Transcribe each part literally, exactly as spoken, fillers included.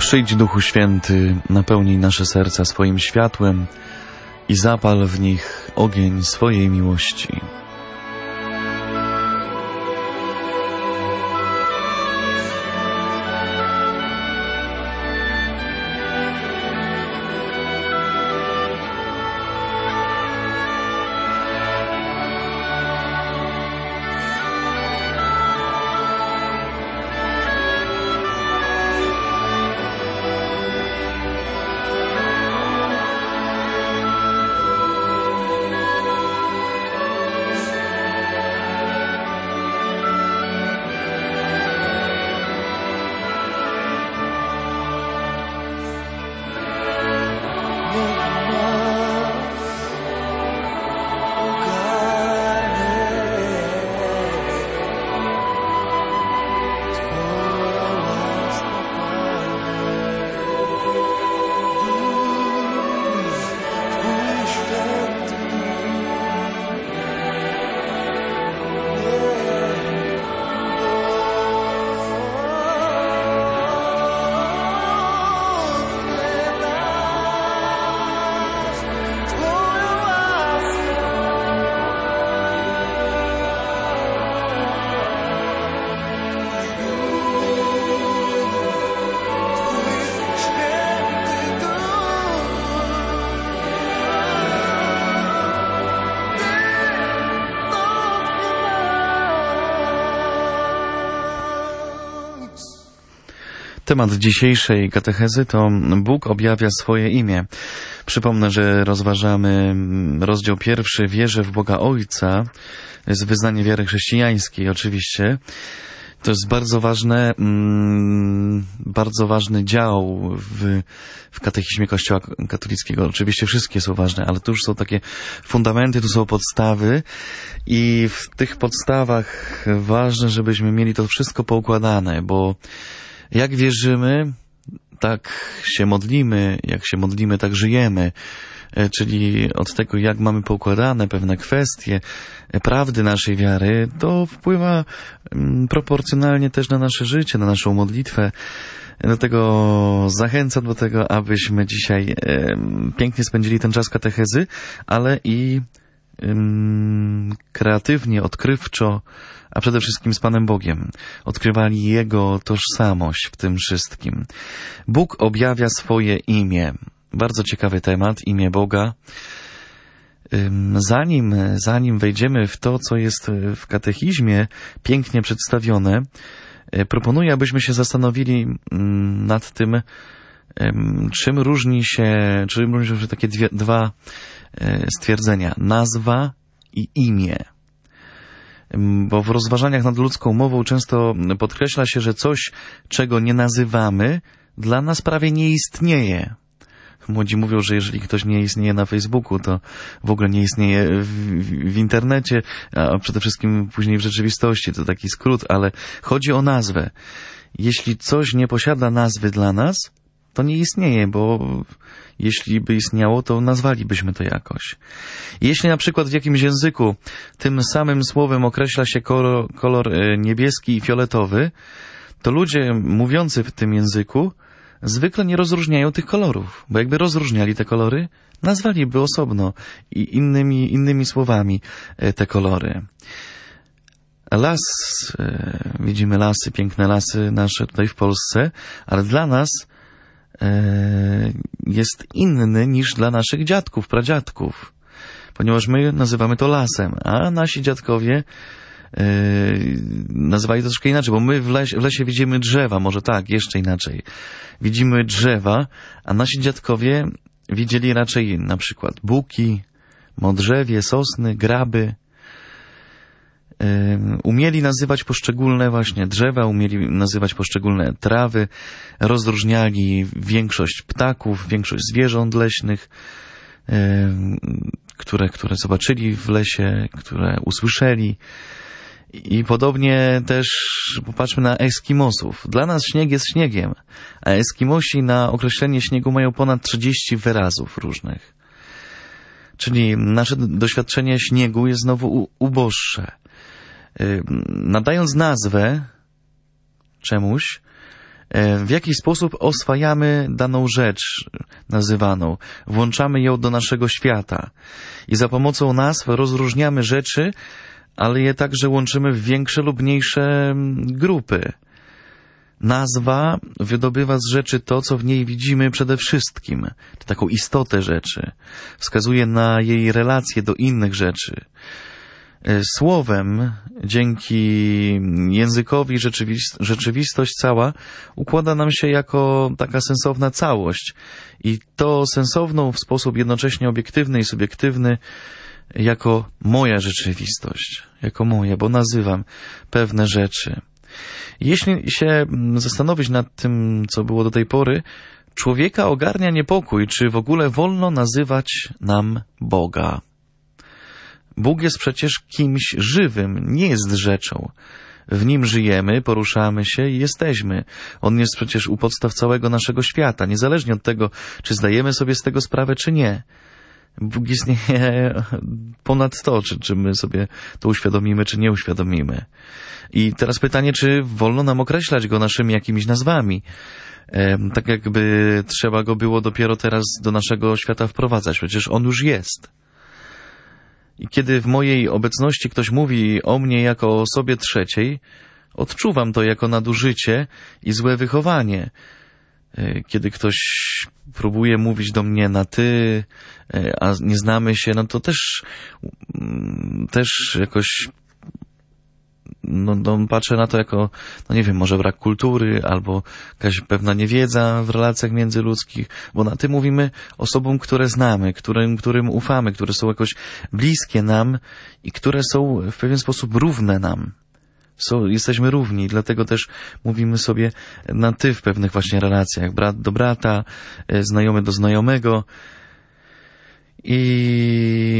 Przyjdź, Duchu Święty, napełnij nasze serca swoim światłem i zapal w nich ogień swojej miłości. Temat dzisiejszej katechezy to Bóg objawia swoje imię. Przypomnę, że rozważamy rozdział pierwszy, wierzę w Boga Ojca, z wyznanie wiary chrześcijańskiej oczywiście. To jest bardzo ważne, bardzo ważny dział w, w katechizmie Kościoła katolickiego. Oczywiście wszystkie są ważne, ale tu już są takie fundamenty, tu są podstawy i w tych podstawach ważne, żebyśmy mieli to wszystko poukładane, bo jak wierzymy, tak się modlimy, jak się modlimy, tak żyjemy. Czyli od tego, jak mamy poukładane pewne kwestie prawdy naszej wiary, to wpływa proporcjonalnie też na nasze życie, na naszą modlitwę. Dlatego zachęcam do tego, abyśmy dzisiaj pięknie spędzili ten czas katechezy, ale i kreatywnie, odkrywczo, a przede wszystkim z Panem Bogiem. Odkrywali Jego tożsamość w tym wszystkim. Bóg objawia swoje imię. Bardzo ciekawy temat, imię Boga. Zanim, zanim wejdziemy w to, co jest w katechizmie pięknie przedstawione, proponuję, abyśmy się zastanowili nad tym, czym różni się, czym różnią się takie dwie, dwa stwierdzenia. Nazwa i imię. Bo w rozważaniach nad ludzką mową często podkreśla się, że coś, czego nie nazywamy, dla nas prawie nie istnieje. Młodzi mówią, że jeżeli ktoś nie istnieje na Facebooku, to w ogóle nie istnieje w, w, w internecie, a przede wszystkim później w rzeczywistości. To taki skrót, ale chodzi o nazwę. Jeśli coś nie posiada nazwy dla nas, to nie istnieje, bo jeśli by istniało, to nazwalibyśmy to jakoś. Jeśli na przykład w jakimś języku tym samym słowem określa się kolor, kolor niebieski i fioletowy, to ludzie mówiący w tym języku zwykle nie rozróżniają tych kolorów, bo jakby rozróżniali te kolory, nazwaliby osobno i innymi, innymi słowami te kolory. Las, widzimy lasy, piękne lasy nasze tutaj w Polsce, ale dla nas jest inny niż dla naszych dziadków, pradziadków, ponieważ my nazywamy to lasem, a nasi dziadkowie Yy, nazywali to troszkę inaczej, bo my w lesie, w lesie widzimy drzewa, może tak, jeszcze inaczej. Widzimy drzewa, a nasi dziadkowie widzieli raczej na przykład buki, modrzewie, sosny, graby. Yy, umieli nazywać poszczególne właśnie drzewa, umieli nazywać poszczególne trawy, rozróżniali większość ptaków, większość zwierząt leśnych, yy, które, które zobaczyli w lesie, które usłyszeli. I podobnie też popatrzmy na Eskimosów. Dla nas śnieg jest śniegiem, a Eskimosi na określenie śniegu mają ponad trzydzieści wyrazów różnych. Czyli nasze doświadczenie śniegu jest znowu uboższe. Nadając nazwę czemuś, w jaki sposób oswajamy daną rzecz nazywaną, włączamy ją do naszego świata i za pomocą nazw rozróżniamy rzeczy, ale je także łączymy w większe lub mniejsze grupy. Nazwa wydobywa z rzeczy to, co w niej widzimy przede wszystkim, taką istotę rzeczy. Wskazuje na jej relacje do innych rzeczy. Słowem, dzięki językowi rzeczywist- rzeczywistość cała układa nam się jako taka sensowna całość. I to sensowną w sposób jednocześnie obiektywny i subiektywny jako moja rzeczywistość, jako moja, bo nazywam pewne rzeczy. Jeśli się zastanowić nad tym, co było do tej pory, człowieka ogarnia niepokój, czy w ogóle wolno nazywać nam Boga. Bóg jest przecież kimś żywym, nie jest rzeczą. W Nim żyjemy, poruszamy się i jesteśmy. On jest przecież u podstaw całego naszego świata, niezależnie od tego, czy zdajemy sobie z tego sprawę, czy nie. Bóg istnieje ponad to, czy, czy my sobie to uświadomimy, czy nie uświadomimy. I teraz pytanie, czy wolno nam określać Go naszymi jakimiś nazwami? E, tak jakby trzeba Go było dopiero teraz do naszego świata wprowadzać. Przecież On już jest. I kiedy w mojej obecności ktoś mówi o mnie jako o osobie trzeciej, odczuwam to jako nadużycie i złe wychowanie. Kiedy ktoś próbuje mówić do mnie na ty, a nie znamy się, no to też, też jakoś, no, no patrzę na to jako, no nie wiem, może brak kultury, albo jakaś pewna niewiedza w relacjach międzyludzkich, bo na ty mówimy osobom, które znamy, którym, którym ufamy, które są jakoś bliskie nam i które są w pewien sposób równe nam. So, jesteśmy równi, dlatego też mówimy sobie na ty w pewnych właśnie relacjach, brat do brata, znajomy do znajomego. I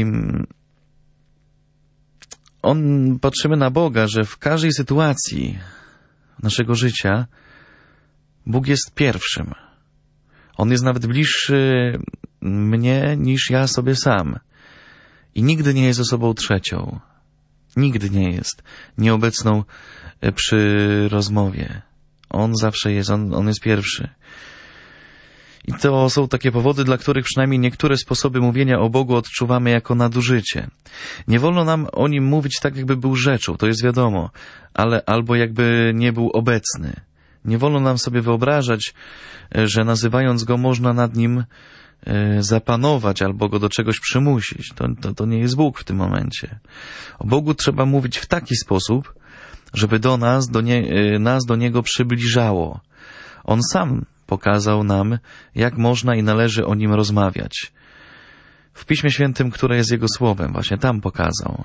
on, patrzymy na Boga, że w każdej sytuacji naszego życia Bóg jest pierwszym. On jest nawet bliższy mnie niż ja sobie sam. I nigdy nie jest osobą trzecią. Nigdy nie jest nieobecną przy rozmowie. On zawsze jest, on, on jest pierwszy. I to są takie powody, dla których przynajmniej niektóre sposoby mówienia o Bogu odczuwamy jako nadużycie. Nie wolno nam o Nim mówić tak, jakby był rzeczą, to jest wiadomo, ale albo jakby nie był obecny. Nie wolno nam sobie wyobrażać, że nazywając Go można nad Nim zapanować albo Go do czegoś przymusić. To, to, to nie jest Bóg w tym momencie. O Bogu trzeba mówić w taki sposób, żeby do nas, do nie, nas do Niego przybliżało. On sam pokazał nam, jak można i należy o Nim rozmawiać. W Piśmie Świętym, które jest Jego słowem, właśnie tam pokazał.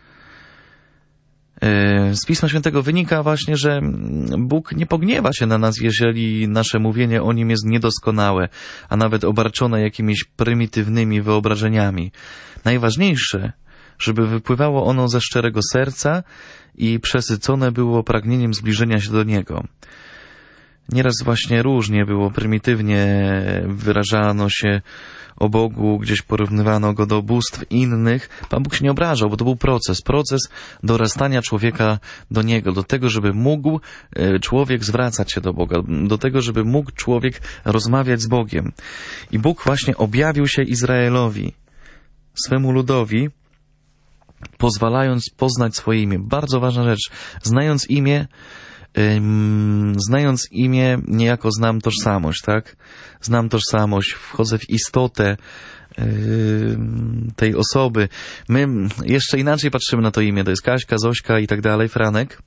Z Pisma Świętego wynika właśnie, że Bóg nie pogniewa się na nas, jeżeli nasze mówienie o Nim jest niedoskonałe, a nawet obarczone jakimiś prymitywnymi wyobrażeniami. Najważniejsze, żeby wypływało ono ze szczerego serca i przesycone było pragnieniem zbliżenia się do Niego. Nieraz właśnie różnie było, prymitywnie wyrażano się o Bogu, gdzieś porównywano Go do bóstw innych. Pan Bóg się nie obrażał, bo to był proces, proces dorastania człowieka do Niego, do tego, żeby mógł człowiek zwracać się do Boga, do tego, żeby mógł człowiek rozmawiać z Bogiem. I Bóg właśnie objawił się Izraelowi, swemu ludowi, pozwalając poznać swoje imię. Bardzo ważna rzecz. Znając imię, Ym, znając imię, niejako znam tożsamość, tak? Znam tożsamość, wchodzę w istotę ym, tej osoby. My jeszcze inaczej patrzymy na to imię, to jest Kaśka, Zośka i tak dalej, Franek.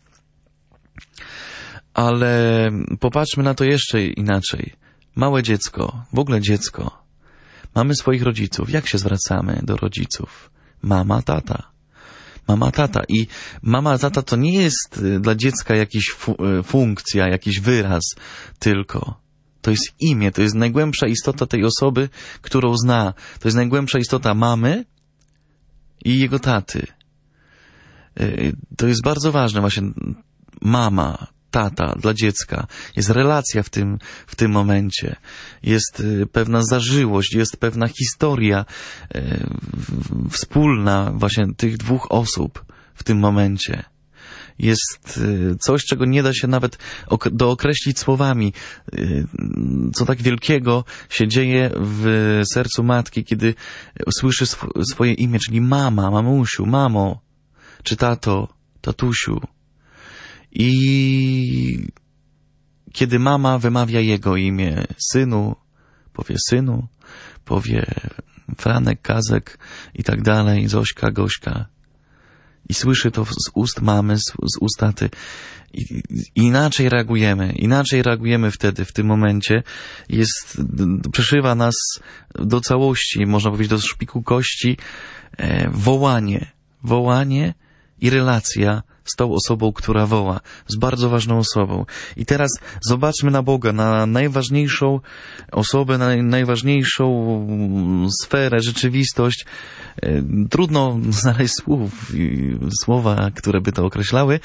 Ale popatrzmy na to jeszcze inaczej. Małe dziecko, w ogóle dziecko. Mamy swoich rodziców. Jak się zwracamy do rodziców? Mama, tata. Mama, tata. I mama, tata to nie jest dla dziecka jakiś fu- funkcja, jakiś wyraz tylko. To jest imię, to jest najgłębsza istota tej osoby, którą zna. To jest najgłębsza istota mamy i jego taty. To jest bardzo ważne właśnie. Mama, tata dla dziecka. Jest relacja w tym, w tym momencie. Jest pewna zażyłość, jest pewna historia e, wspólna właśnie tych dwóch osób w tym momencie. jest coś, czego nie da się nawet dookreślić słowami. Co tak wielkiego się dzieje w sercu matki, kiedy słyszy sw swoje imię, czyli mama, mamusiu, mamo, czy tato, tatusiu. I kiedy mama wymawia jego imię, synu, powie synu, powie Franek, Kazek i tak dalej, Zośka, Gośka. I słyszy to z ust mamy, z, z ust taty. I, inaczej reagujemy, inaczej reagujemy wtedy, w tym momencie. Jest, przeszywa nas do całości, można powiedzieć do szpiku kości, e, wołanie. Wołanie i relacja z tą osobą, która woła, z bardzo ważną osobą. I teraz zobaczmy na Boga, na najważniejszą osobę, na najważniejszą sferę, rzeczywistość. Trudno znaleźć słów, słowa, które by to określały.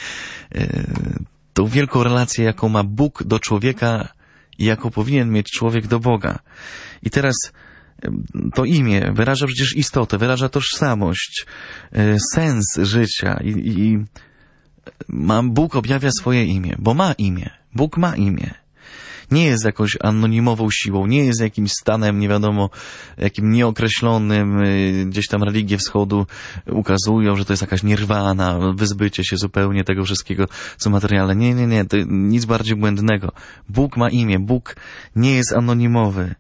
Tą wielką relację, jaką ma Bóg do człowieka i jaką powinien mieć człowiek do Boga. I teraz to imię wyraża przecież istotę, wyraża tożsamość, sens życia i, i ma, Bóg objawia swoje imię, bo ma imię. Bóg ma imię. Nie jest jakąś anonimową siłą, nie jest jakimś stanem, nie wiadomo, jakim nieokreślonym, gdzieś tam religie wschodu ukazują, że to jest jakaś nirwana, wyzbycie się zupełnie tego wszystkiego, co materialne. Nie, nie, nie, to nic bardziej błędnego. Bóg ma imię, Bóg nie jest anonimowy.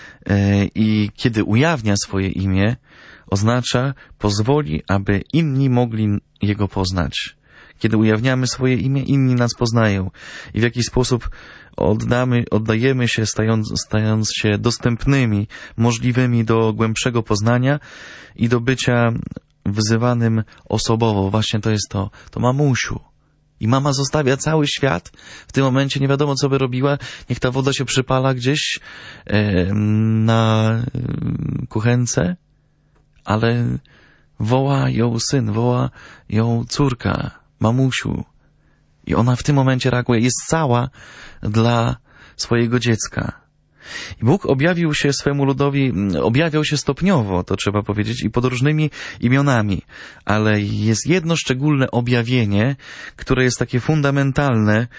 I kiedy ujawnia swoje imię, oznacza, pozwoli, aby inni mogli Jego poznać. Kiedy ujawniamy swoje imię, inni nas poznają. I w jakiś sposób oddamy, oddajemy się, stając, stając się dostępnymi, możliwymi do głębszego poznania i do bycia wzywanym osobowo. Właśnie to jest to, to mamusiu. I mama zostawia cały świat. W tym momencie nie wiadomo, co by robiła. Niech ta woda się przypala gdzieś e, na kuchence, ale woła ją syn, woła ją córka, mamusiu. I ona w tym momencie reaguje. Jest cała dla swojego dziecka. I Bóg objawił się swemu ludowi, objawiał się stopniowo, to trzeba powiedzieć, i pod różnymi imionami. Ale jest jedno szczególne objawienie, które jest takie fundamentalne,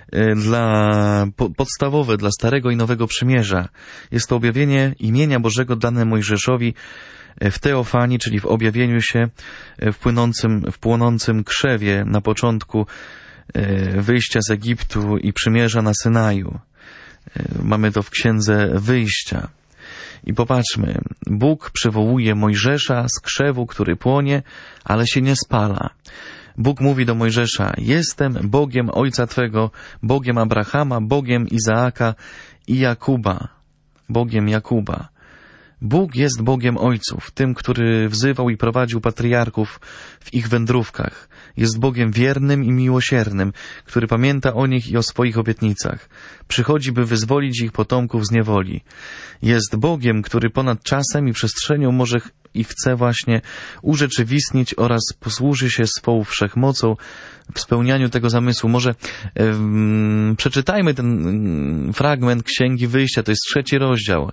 dla, podstawowe dla Starego i Nowego Przymierza. Jest to objawienie imienia Bożego dane Mojżeszowi w teofanii, czyli w objawieniu się w płynącym, w płonącym krzewie na początku wyjścia z Egiptu i przymierza na Synaju. Mamy to w Księdze Wyjścia. I popatrzmy, Bóg przywołuje Mojżesza z krzewu, który płonie, ale się nie spala. Bóg mówi do Mojżesza, jestem Bogiem ojca twego, Bogiem Abrahama, Bogiem Izaaka i Jakuba. Bogiem Jakuba. Bóg jest Bogiem ojców, tym, który wzywał i prowadził patriarchów w ich wędrówkach. Jest Bogiem wiernym i miłosiernym, który pamięta o nich i o swoich obietnicach. Przychodzi, by wyzwolić ich potomków z niewoli. Jest Bogiem, który ponad czasem i przestrzenią może i chce właśnie urzeczywistnić oraz posłuży się swą wszechmocą w spełnianiu tego zamysłu. Może um, przeczytajmy ten fragment Księgi Wyjścia, to jest trzeci rozdział.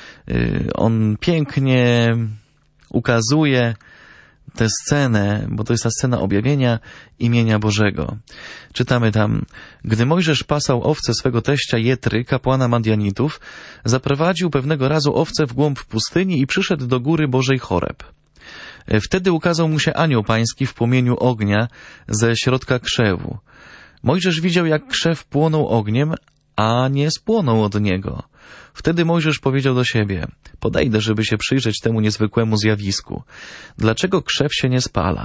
On pięknie ukazuje tę scenę, bo to jest ta scena objawienia imienia Bożego. Czytamy tam, gdy Mojżesz pasał owce swego teścia Jetry, kapłana Madianitów, zaprowadził pewnego razu owce w głąb pustyni i przyszedł do góry Bożej Choreb. Wtedy ukazał mu się anioł pański w płomieniu ognia ze środka krzewu. Mojżesz widział, jak krzew płonął ogniem, a nie spłonął od niego. Wtedy Mojżesz powiedział do siebie, podejdę, żeby się przyjrzeć temu niezwykłemu zjawisku. Dlaczego krzew się nie spala?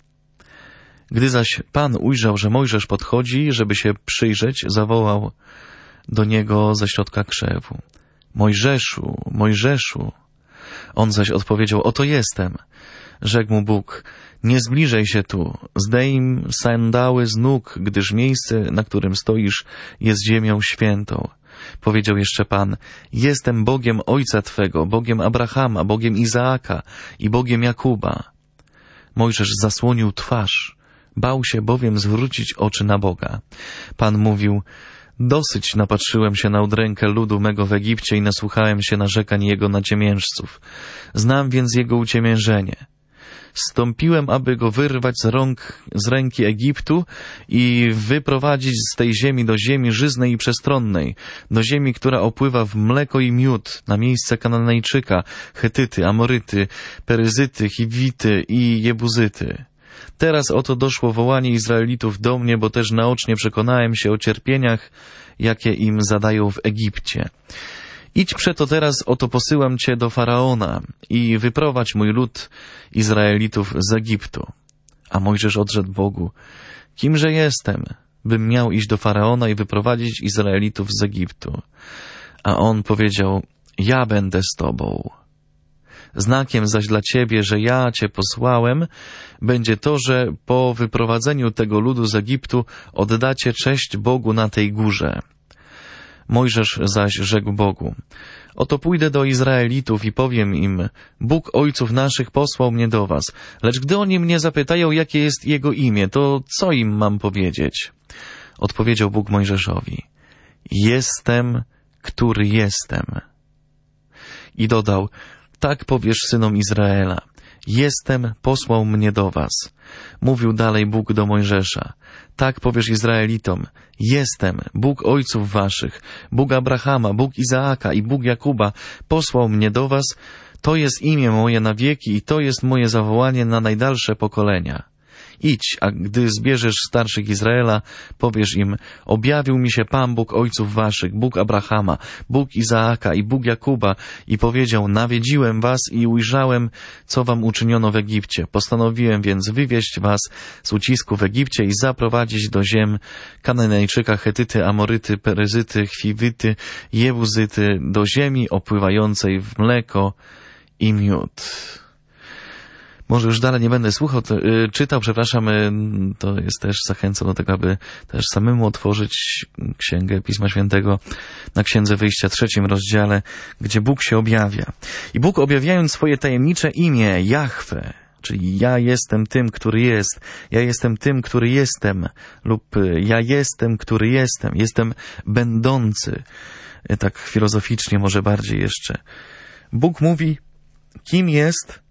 Gdy zaś Pan ujrzał, że Mojżesz podchodzi, żeby się przyjrzeć, zawołał do niego ze środka krzewu. Mojżeszu, Mojżeszu. On zaś odpowiedział, oto jestem. Rzekł mu Bóg, nie zbliżaj się tu, zdejm sandały z nóg, gdyż miejsce, na którym stoisz, jest ziemią świętą. Powiedział jeszcze Pan, jestem Bogiem ojca twego, Bogiem Abrahama, Bogiem Izaaka i Bogiem Jakuba. Mojżesz zasłonił twarz, bał się bowiem zwrócić oczy na Boga. Pan mówił, dosyć napatrzyłem się na udrękę ludu mego w Egipcie i nasłuchałem się narzekań jego naciemiężców. Znam więc jego uciemiężenie. Zstąpiłem, aby go wyrwać z rąk, z ręki Egiptu i wyprowadzić z tej ziemi do ziemi żyznej i przestronnej, do ziemi, która opływa w mleko i miód, na miejsce Kananejczyka, Chetyty, Amoryty, Peryzyty, Chiwity i Jebuzyty. Teraz oto doszło wołanie Izraelitów do mnie, bo też naocznie przekonałem się o cierpieniach, jakie im zadają w Egipcie. Idź przeto teraz, oto posyłam cię do Faraona i wyprowadź mój lud Izraelitów z Egiptu. A Mojżesz odrzekł Bogu, kimże jestem, bym miał iść do Faraona i wyprowadzić Izraelitów z Egiptu? A on powiedział, ja będę z tobą. Znakiem zaś dla ciebie, że ja cię posłałem, będzie to, że po wyprowadzeniu tego ludu z Egiptu oddacie cześć Bogu na tej górze. Mojżesz zaś rzekł Bogu, oto pójdę do Izraelitów i powiem im, Bóg ojców naszych posłał mnie do was, lecz gdy oni mnie zapytają, jakie jest jego imię, to co im mam powiedzieć? Odpowiedział Bóg Mojżeszowi, jestem, który jestem. I dodał, tak powiesz synom Izraela, jestem, posłał mnie do was. Mówił dalej Bóg do Mojżesza, tak powiesz Izraelitom, jestem, Bóg ojców waszych, Bóg Abrahama, Bóg Izaaka i Bóg Jakuba, posłał mnie do was, to jest imię moje na wieki i to jest moje zawołanie na najdalsze pokolenia. Idź, a gdy zbierzesz starszych Izraela, powiesz im, objawił mi się Pan Bóg ojców waszych, Bóg Abrahama, Bóg Izaaka i Bóg Jakuba i powiedział, nawiedziłem was i ujrzałem, co wam uczyniono w Egipcie. Postanowiłem więc wywieźć was z ucisku w Egipcie i zaprowadzić do ziem Kananejczyka, Chetyty, Amoryty, Peryzyty, Chiwity, Jebuzyty, do ziemi opływającej w mleko i miód. Może już dalej nie będę słuchał, to, y, czytał, przepraszam, y, to jest też zachęcam do tego, aby też samemu otworzyć Księgę Pisma Świętego na Księdze Wyjścia, trzecim rozdziale, gdzie Bóg się objawia. I Bóg, objawiając swoje tajemnicze imię, Jahwe, czyli ja jestem tym, który jest, ja jestem tym, który jestem, lub y, ja jestem, który jestem, jestem będący, y, tak filozoficznie może bardziej jeszcze. Bóg mówi, kim jest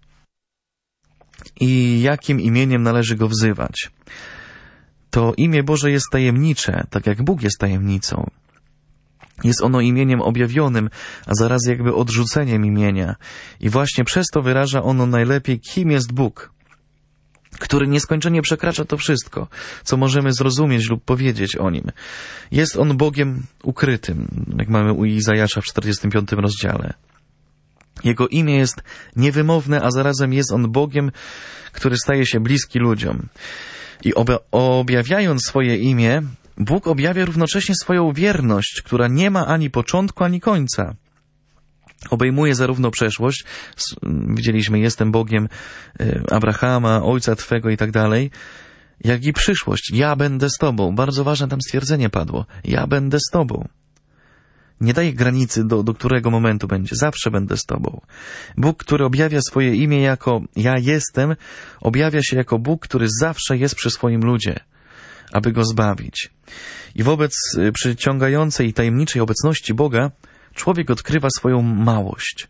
i jakim imieniem należy go wzywać. To imię Boże jest tajemnicze, tak jak Bóg jest tajemnicą. Jest ono imieniem objawionym, a zaraz jakby odrzuceniem imienia. I właśnie przez to wyraża ono najlepiej, kim jest Bóg, który nieskończenie przekracza to wszystko, co możemy zrozumieć lub powiedzieć o Nim. Jest On Bogiem ukrytym, jak mamy u Izajasza w czterdziestym piątym rozdziale. Jego imię jest niewymowne, a zarazem jest On Bogiem, który staje się bliski ludziom. I objawiając swoje imię, Bóg objawia równocześnie swoją wierność, która nie ma ani początku, ani końca. Obejmuje zarówno przeszłość, widzieliśmy, jestem Bogiem Abrahama, ojca Twego i tak dalej, jak i przyszłość. Ja będę z Tobą. Bardzo ważne tam stwierdzenie padło. Ja będę z Tobą. Nie daje granicy, do, do którego momentu będzie. Zawsze będę z Tobą. Bóg, który objawia swoje imię jako ja jestem, objawia się jako Bóg, który zawsze jest przy swoim ludzie, aby go zbawić. I wobec przyciągającej i tajemniczej obecności Boga człowiek odkrywa swoją małość.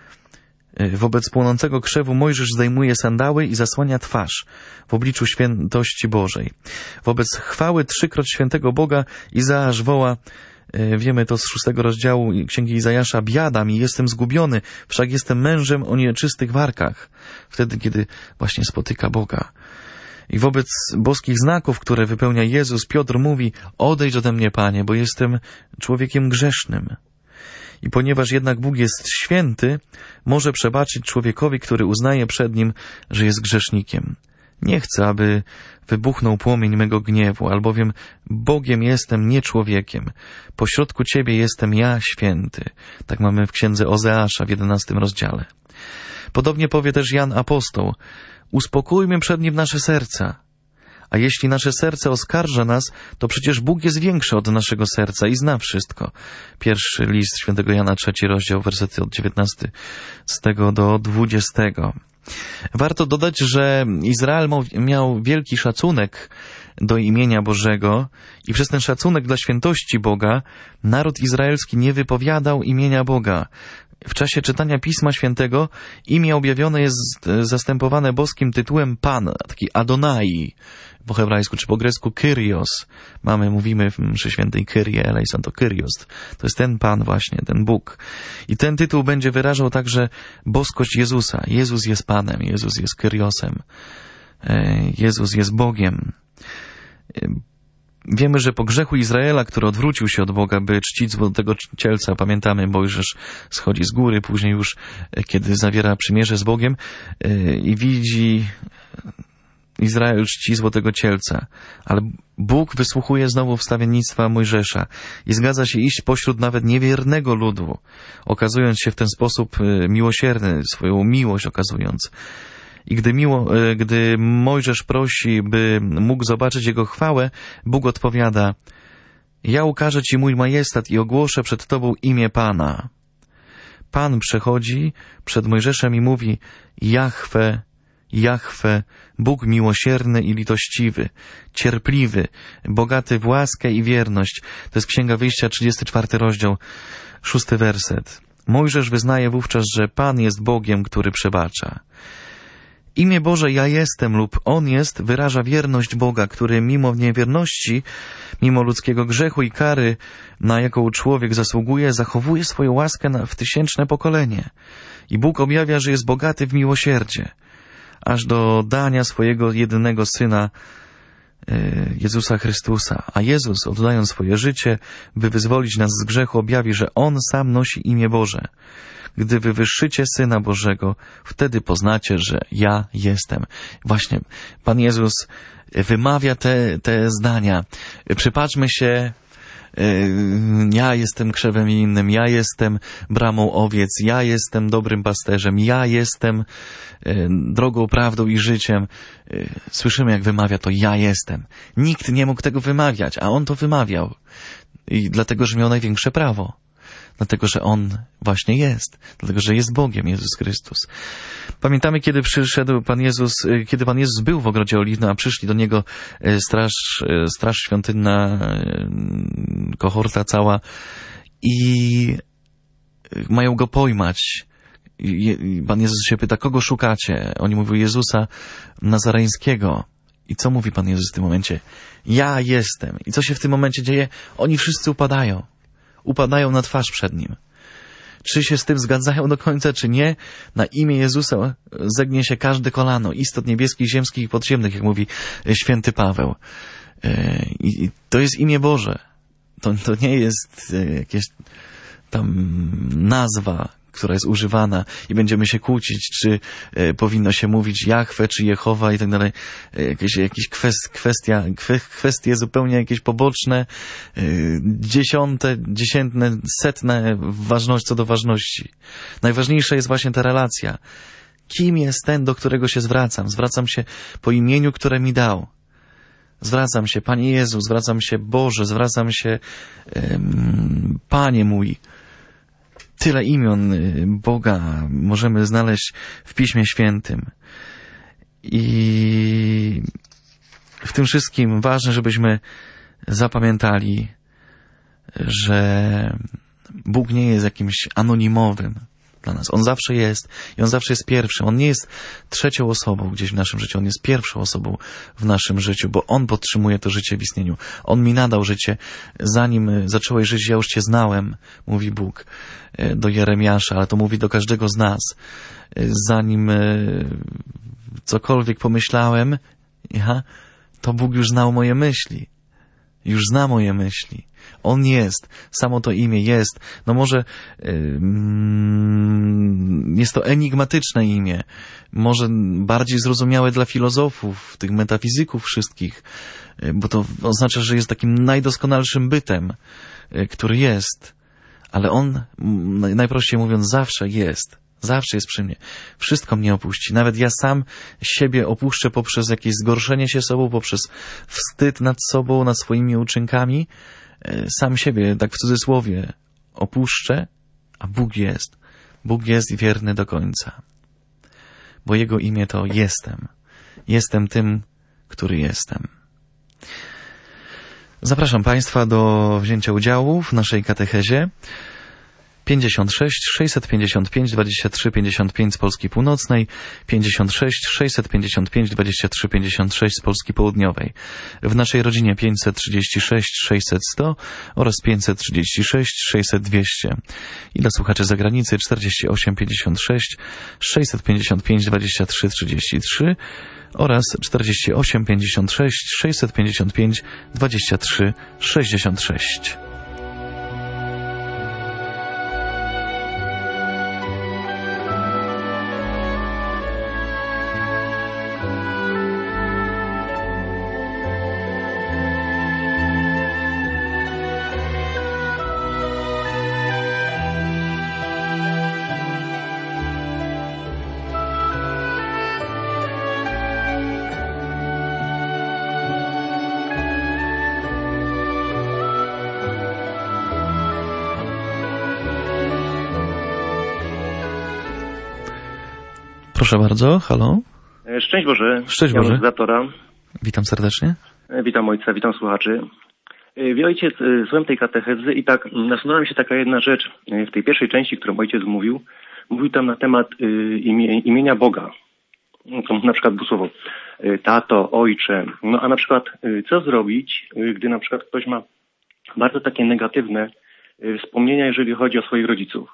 Wobec płonącego krzewu Mojżesz zdejmuje sandały i zasłania twarz w obliczu świętości Bożej. Wobec chwały trzykroć świętego Boga Izaasz woła, wiemy to z szóstego rozdziału Księgi Izajasza, biada mi, jestem zgubiony, wszak jestem mężem o nieczystych warkach. Wtedy, kiedy właśnie spotyka Boga. I wobec boskich znaków, które wypełnia Jezus, Piotr mówi, odejdź ode mnie, Panie, bo jestem człowiekiem grzesznym. I ponieważ jednak Bóg jest święty, może przebaczyć człowiekowi, który uznaje przed Nim, że jest grzesznikiem. Nie chcę, aby wybuchnął płomień mego gniewu, albowiem Bogiem jestem, nie człowiekiem. Pośrodku Ciebie jestem ja święty. Tak mamy w Księdze Ozeasza w jedenastym rozdziale. Podobnie powie też Jan Apostoł, uspokójmy przed Nim nasze serca. A jeśli nasze serce oskarża nas, to przecież Bóg jest większy od naszego serca i zna wszystko. Pierwszy list świętego Jana, trzeci rozdział, wersety od dziewiętnastego do dwudziestego. Warto dodać, że Izrael miał wielki szacunek do imienia Bożego i przez ten szacunek dla świętości Boga naród izraelski nie wypowiadał imienia Boga. W czasie czytania Pisma Świętego imię objawione jest zastępowane boskim tytułem Pan, taki Adonai po hebrajsku czy po grecku Kyrios. Mamy, mówimy w mszy świętej Kyrie eleison, to Kyrios. To jest ten Pan właśnie, ten Bóg. I ten tytuł będzie wyrażał także boskość Jezusa. Jezus jest Panem, Jezus jest Kyriosem. Jezus jest Bogiem. Wiemy, że po grzechu Izraela, który odwrócił się od Boga, by czcić złotego cielca, pamiętamy, Mojżesz schodzi z góry, później już, kiedy zawiera przymierze z Bogiem i widzi Izrael czci złotego cielca. Ale Bóg wysłuchuje znowu wstawiennictwa Mojżesza i zgadza się iść pośród nawet niewiernego ludu, okazując się w ten sposób miłosierny, swoją miłość okazując. I gdy, miło, gdy Mojżesz prosi, by mógł zobaczyć jego chwałę, Bóg odpowiada: ja ukażę ci mój majestat i ogłoszę przed tobą imię Pana. Pan przechodzi przed Mojżeszem i mówi: Jahwe, Jahwe, Bóg miłosierny i litościwy, cierpliwy, bogaty w łaskę i wierność. To jest Księga Wyjścia, trzydziesty czwarty rozdział, szósty werset. Mojżesz wyznaje wówczas, że Pan jest Bogiem, który przebacza. Imię Boże ja jestem lub On jest wyraża wierność Boga, który mimo niewierności, mimo ludzkiego grzechu i kary, na jaką człowiek zasługuje, zachowuje swoją łaskę na, w tysięczne pokolenie. I Bóg objawia, że jest bogaty w miłosierdzie, aż do dania swojego jedynego Syna, Jezusa Chrystusa. A Jezus, oddając swoje życie, by wyzwolić nas z grzechu, objawi, że On sam nosi imię Boże. Gdy wywyższycie Syna Bożego, wtedy poznacie, że ja jestem. Właśnie Pan Jezus wymawia te, te zdania. Przypatrzmy się, ja jestem krzewem innym, ja jestem bramą owiec, ja jestem dobrym pasterzem, ja jestem drogą, prawdą i życiem. Słyszymy, jak wymawia to ja jestem. Nikt nie mógł tego wymawiać, a On to wymawiał. I dlatego, że miał największe prawo. Dlatego, że On właśnie jest. Dlatego, że jest Bogiem, Jezus Chrystus. Pamiętamy, kiedy przyszedł Pan Jezus, kiedy Pan Jezus był w ogrodzie oliwnym, a przyszli do Niego straż, straż świątynna, kohorta cała i mają Go pojmać. I Pan Jezus się pyta, kogo szukacie? Oni mówią Jezusa Nazareńskiego. I co mówi Pan Jezus w tym momencie? Ja jestem. I co się w tym momencie dzieje? Oni wszyscy upadają. Upadają na twarz przed Nim. Czy się z tym zgadzają do końca, czy nie? Na imię Jezusa zegnie się każde kolano, istot niebieskich, ziemskich i podziemnych, jak mówi święty Paweł. I to jest imię Boże. To, to nie jest jakieś tam nazwa, która jest używana i będziemy się kłócić, czy e, powinno się mówić Jahwe, czy Jehowa i tak dalej. E, jakieś, jakieś kwest, kwestia, kwe, kwestie zupełnie jakieś poboczne, e, dziesiąte, dziesiętne, setne ważność co do ważności. Najważniejsza jest właśnie ta relacja. Kim jest ten, do którego się zwracam? Zwracam się po imieniu, które mi dał. Zwracam się, Panie Jezu, zwracam się Boże, zwracam się e, Panie mój. Tyle imion Boga możemy znaleźć w Piśmie Świętym. I w tym wszystkim ważne, żebyśmy zapamiętali, że Bóg nie jest jakimś anonimowym dla nas. On zawsze jest i On zawsze jest pierwszym. On nie jest trzecią osobą gdzieś w naszym życiu. On jest pierwszą osobą w naszym życiu, bo On podtrzymuje to życie w istnieniu. On mi nadał życie. Zanim zacząłeś żyć, ja już Cię znałem, mówi Bóg do Jeremiasza, ale to mówi do każdego z nas. Zanim cokolwiek pomyślałem, ja, to Bóg już znał moje myśli. Już zna moje myśli. On jest. Samo to imię jest. No może yy, jest to enigmatyczne imię. Może bardziej zrozumiałe dla filozofów, tych metafizyków wszystkich, yy, bo to oznacza, że jest takim najdoskonalszym bytem, yy, który jest. Ale On, yy, najprościej mówiąc, zawsze jest. Zawsze jest przy mnie. Wszystko mnie opuści. Nawet ja sam siebie opuszczę poprzez jakieś zgorszenie się sobą, poprzez wstyd nad sobą, nad swoimi uczynkami. Sam siebie, tak w cudzysłowie, opuszczę, a Bóg jest. Bóg jest wierny do końca. Bo Jego imię to jestem. Jestem tym, który jestem. Zapraszam Państwa do wzięcia udziału w naszej katechezie. pięćdziesiąt sześć sześćset pięćdziesiąt pięć dwadzieścia trzy pięćdziesiąt pięć z Polski Północnej, pięćdziesiąt sześć sześćset pięćdziesiąt pięć dwadzieścia trzy pięćdziesiąt sześć z Polski Południowej. W naszej rodzinie pięćset trzydzieści sześć sześćset sto oraz pięćset trzydzieści sześć sześćset dwieście. I dla słuchaczy z zagranicy czterdzieści osiem pięćdziesiąt sześć sześćset pięćdziesiąt pięć dwadzieścia trzy trzydzieści trzy oraz czterdzieści osiem pięćdziesiąt sześć sześćset pięćdziesiąt pięć dwadzieścia trzy sześćdziesiąt sześć. Proszę bardzo, halo. Szczęść Boże. Szczęść Boże. Zatora. Witam serdecznie. Witam ojca, witam słuchaczy. Wie ojciec, słucham tej katechezy i tak nasunęła mi się taka jedna rzecz. W tej pierwszej części, którą ojciec mówił, mówił tam na temat imie, imienia Boga. To na przykład było słowo tato, ojcze. No a na przykład co zrobić, gdy na przykład ktoś ma bardzo takie negatywne wspomnienia, jeżeli chodzi o swoich rodziców.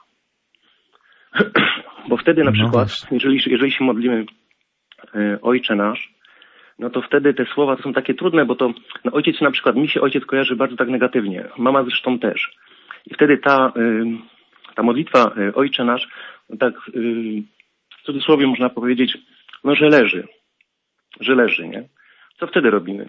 Bo wtedy na przykład, no jeżeli, jeżeli się modlimy e, Ojcze Nasz, no to wtedy te słowa to są takie trudne, bo to no ojciec na przykład, mi się ojciec kojarzy bardzo tak negatywnie, mama zresztą też. I wtedy ta, y, ta modlitwa y, Ojcze Nasz, no tak y, w cudzysłowie można powiedzieć, no że leży, że leży, nie? Co wtedy robimy?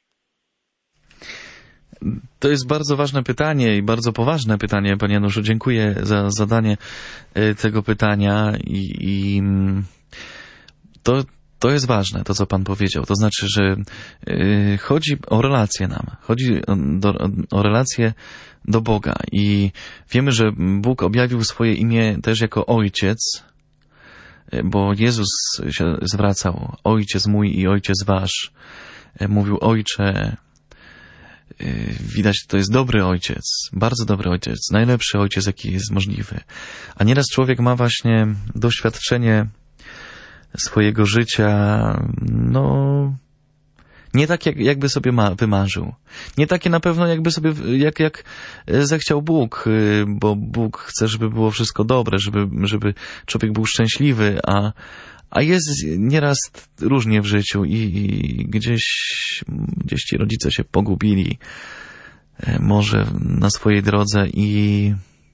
To jest bardzo ważne pytanie i bardzo poważne pytanie, panie Januszu. Dziękuję za zadanie tego pytania i, i to, to jest ważne, to co pan powiedział. To znaczy, że y, chodzi o relacje nam, chodzi o, do, o relacje do Boga i wiemy, że Bóg objawił swoje imię też jako Ojciec, bo Jezus się zwracał, Ojciec mój i Ojciec wasz. Mówił Ojcze. Widać, to jest dobry ojciec, bardzo dobry ojciec, najlepszy ojciec, jaki jest możliwy. A nieraz człowiek ma właśnie doświadczenie swojego życia, no, nie tak, jak, jakby sobie ma, wymarzył. Nie takie na pewno, jakby sobie, jak, jak zechciał Bóg, bo Bóg chce, żeby było wszystko dobre, żeby, żeby człowiek był szczęśliwy, a A jest nieraz różnie w życiu i, i gdzieś, gdzieś ci rodzice się pogubili, może na swojej drodze i,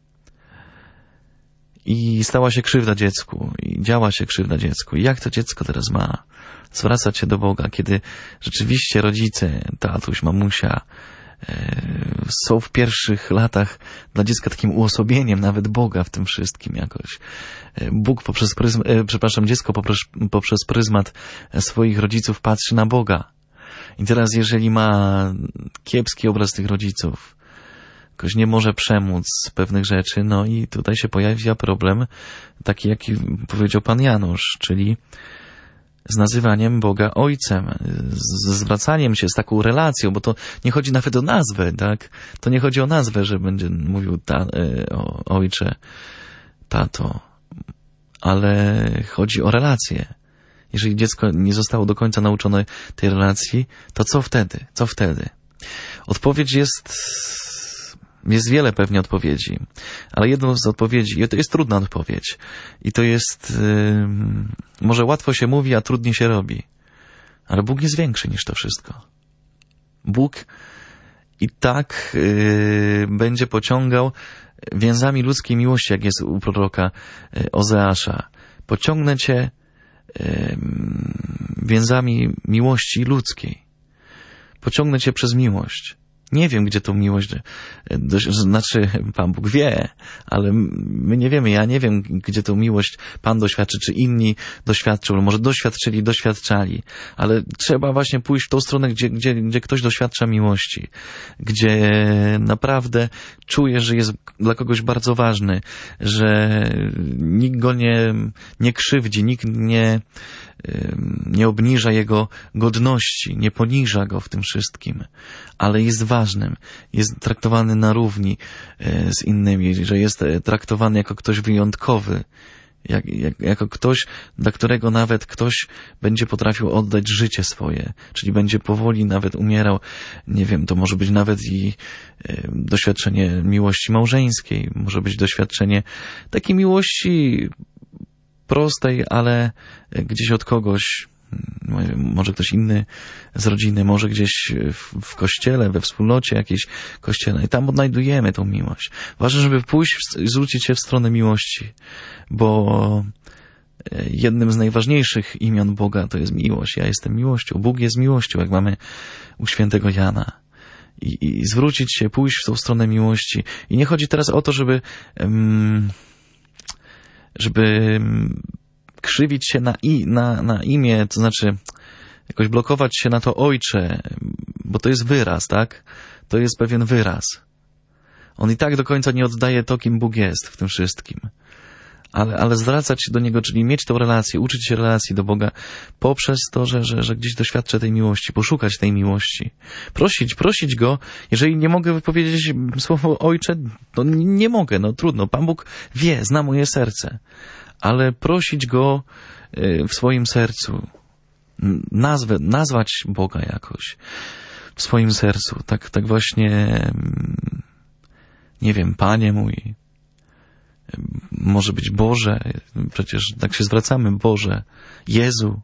i stała się krzywda dziecku, i działa się krzywda dziecku. I jak to dziecko teraz ma zwracać się do Boga, kiedy rzeczywiście rodzice, tatuś, mamusia, są w pierwszych latach dla dziecka takim uosobieniem nawet Boga w tym wszystkim jakoś. Bóg poprzez pryzmat, przepraszam, dziecko poprzez, poprzez pryzmat swoich rodziców patrzy na Boga. I teraz jeżeli ma kiepski obraz tych rodziców, jakoś nie może przemóc pewnych rzeczy, no i tutaj się pojawia problem taki, jaki powiedział pan Janusz, czyli z nazywaniem Boga Ojcem, z zwracaniem się z taką relacją, bo to nie chodzi nawet o nazwę, tak? To nie chodzi o nazwę, że będzie mówił ta, o ojcze, tato, ale chodzi o relację. Jeżeli dziecko nie zostało do końca nauczone tej relacji, to co wtedy? Co wtedy? Odpowiedź jest... Jest wiele pewnie odpowiedzi, ale jedną z odpowiedzi, i to jest trudna odpowiedź, i to jest, yy, może łatwo się mówi, a trudniej się robi, ale Bóg jest większy niż to wszystko. Bóg i tak yy, będzie pociągał więzami ludzkiej miłości, jak jest u proroka yy, Ozeasza. Pociągnę cię yy, więzami miłości ludzkiej. Pociągnę cię przez miłość. Nie wiem, gdzie tą miłość, do, znaczy Pan Bóg wie, ale my nie wiemy, ja nie wiem, gdzie tą miłość Pan doświadczy, czy inni doświadczył, może doświadczyli, doświadczali, ale trzeba właśnie pójść w tą stronę, gdzie, gdzie, gdzie ktoś doświadcza miłości, gdzie naprawdę czuje, że jest dla kogoś bardzo ważny, że nikt go nie, nie krzywdzi, nikt nie, nie obniża jego godności, nie poniża go w tym wszystkim, ale jest ważnym, jest traktowany na równi z innymi, że jest traktowany jako ktoś wyjątkowy, Jak, jak, jako ktoś, dla którego nawet ktoś będzie potrafił oddać życie swoje, czyli będzie powoli nawet umierał, nie wiem, to może być nawet i e, doświadczenie miłości małżeńskiej, może być doświadczenie takiej miłości prostej, ale gdzieś od kogoś, może ktoś inny z rodziny, może gdzieś w, w kościele, we wspólnocie jakiejś kościelnej. I tam odnajdujemy tą miłość. Ważne, żeby pójść i zwrócić się w stronę miłości, bo jednym z najważniejszych imion Boga to jest miłość. Ja jestem miłością. Bóg jest miłością, jak mamy u świętego Jana. I, i zwrócić się, pójść w tą stronę miłości. I nie chodzi teraz o to, żeby um, żeby krzywić się na, i, na, na imię, to znaczy jakoś blokować się na to Ojcze, bo to jest wyraz, tak? To jest pewien wyraz. On i tak do końca nie oddaje to, kim Bóg jest w tym wszystkim. Ale, ale zwracać się do Niego, czyli mieć tą relację, uczyć się relacji do Boga poprzez to, że, że, że gdzieś doświadczę tej miłości, poszukać tej miłości. Prosić, prosić Go. Jeżeli nie mogę wypowiedzieć słowo Ojcze, to nie mogę, no trudno. Pan Bóg wie, zna moje serce. Ale prosić Go w swoim sercu, nazwę, nazwać Boga jakoś w swoim sercu, tak, tak właśnie, nie wiem, Panie mój, może być Boże, przecież tak się zwracamy, Boże, Jezu,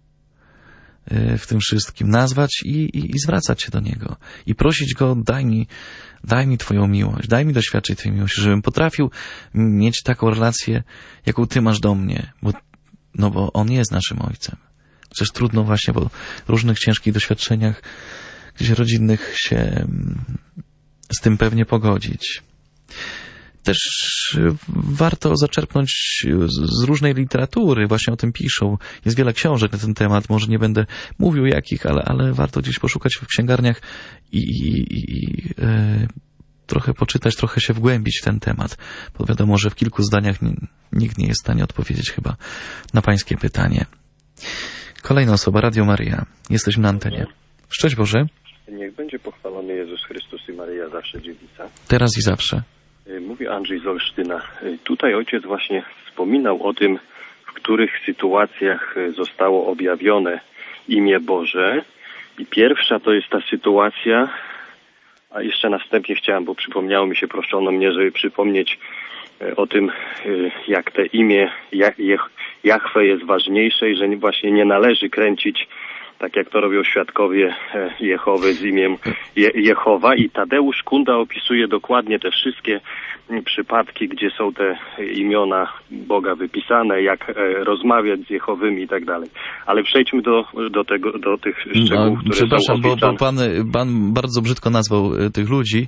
w tym wszystkim, nazwać i, i, i zwracać się do Niego i prosić Go, daj mi, daj mi Twoją miłość, daj mi doświadczyć Twojej miłości, żebym potrafił mieć taką relację, jaką Ty masz do mnie, bo, no bo On jest naszym Ojcem. Przecież trudno właśnie po różnych ciężkich doświadczeniach gdzieś rodzinnych się z tym pewnie pogodzić. Też warto zaczerpnąć z różnej literatury, właśnie o tym piszą. Jest wiele książek na ten temat, może nie będę mówił jakich, ale, ale warto gdzieś poszukać w księgarniach i, i, i e, trochę poczytać, trochę się wgłębić w ten temat. Bo wiadomo, że w kilku zdaniach nikt nie jest w stanie odpowiedzieć chyba na pańskie pytanie. Kolejna osoba, Radio Maryja. Jesteśmy na antenie. Szczęść Boże. Niech będzie pochwalony Jezus Chrystus i Maryja zawsze dziewica. Teraz i zawsze. Mówi Andrzej z Olsztyna. Tutaj ojciec właśnie wspominał o tym, w których sytuacjach zostało objawione imię Boże. I pierwsza to jest ta sytuacja, a jeszcze następnie chciałem, bo przypomniało mi się, proszono mnie, żeby przypomnieć o tym, jak te imię Jahwe jest ważniejsze i że właśnie nie należy kręcić, tak jak to robią świadkowie Jehowy z imieniem Je- Jehowa. I Tadeusz Kunda opisuje dokładnie te wszystkie przypadki, gdzie są te imiona Boga wypisane, jak rozmawiać z Jehowymi i tak dalej. Ale przejdźmy do, do, tego, do tych szczegółów, no, które przepraszam, są bo, opisane. bo pan, pan bardzo brzydko nazwał tych ludzi,